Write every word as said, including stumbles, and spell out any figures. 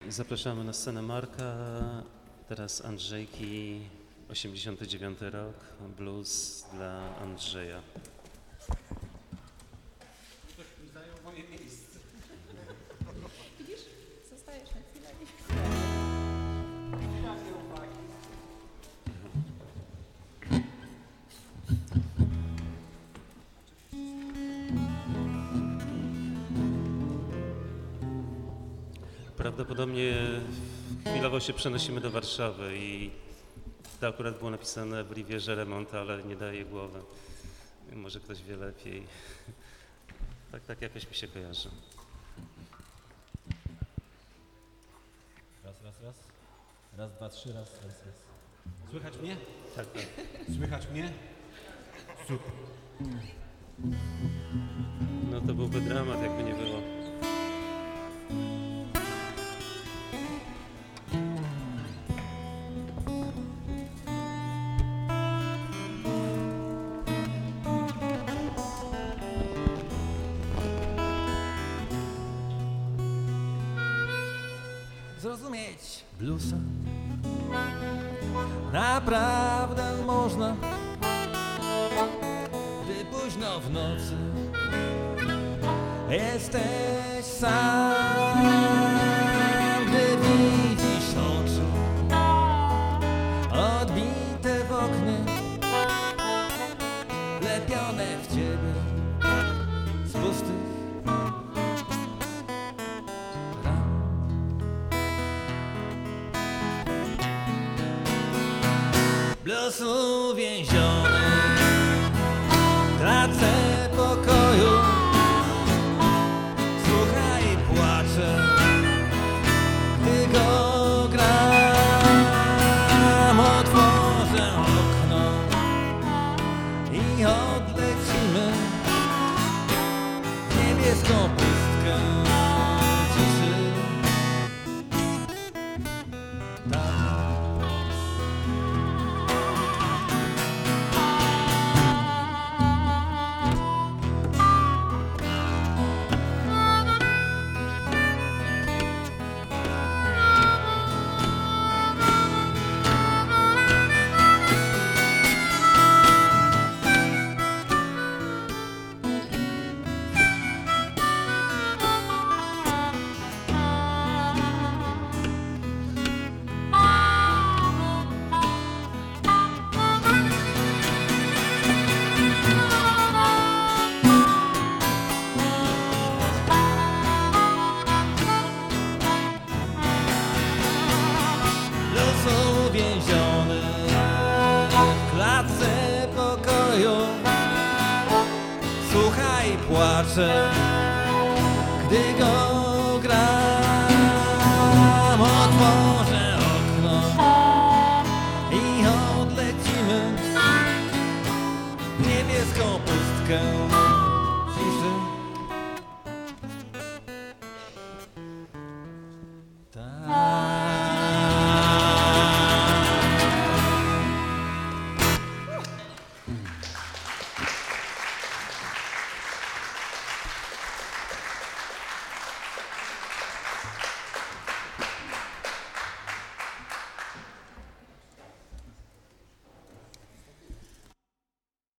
Zapraszamy na scenę Marka, teraz Andrzejki, osiemdziesiąty dziewiąty rok, blues dla Andrzeja. Ktoś mi zajął moje miejsce. Widzisz? Zostajesz na chwilę. Prawdopodobnie chwilowo się przenosimy do Warszawy i to akurat było napisane w Rivierze Remont, ale nie daje głowy. Może ktoś wie lepiej. Tak, tak jakoś mi się kojarzy. Raz, raz, raz. Raz, dwa, trzy, raz, raz, raz. Słychać mnie? Tak, tak. Słychać mnie? Super. No to byłby dramat, jakby nie było. Zrozumieć bluesa naprawdę można, gdy późno w nocy jesteś sam, gdy widzisz oczy odbite w oknie, lepione w ciebie z pustych blues uwięziony w klatce pokoju, słucha i płacze, gdy go gram. Otworzę okno i odlecimy w niebieską pustkę ciszy. Tak. Uwięziony w klatce pokoju, słucha i płacze, gdy go gram. Otworzę okno i odlecimy w niebieską pustkę.